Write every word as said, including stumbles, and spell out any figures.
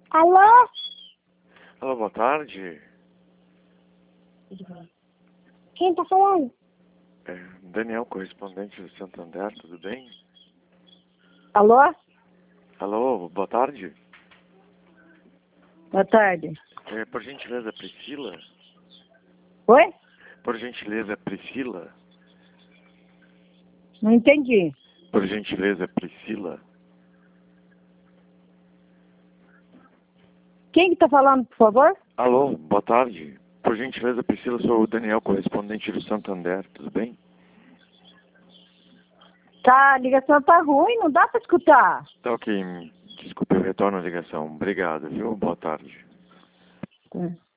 Alô? Alô, boa tarde. Quem tá falando? É, Daniel, correspondente do Santander, tudo bem? Alô? Alô, boa tarde. Boa tarde. É, por gentileza, Priscila? Oi? Por gentileza, Priscila? Não entendi. Por gentileza, Priscila? Quem que tá falando, por favor? Alô, boa tarde. Por gentileza, Priscila, sou o Daniel, correspondente do Santander, tudo bem? Tá, a ligação tá ruim, não dá pra escutar. Tá ok, desculpe, eu retorno a ligação. Obrigado, viu? Boa tarde. Tá.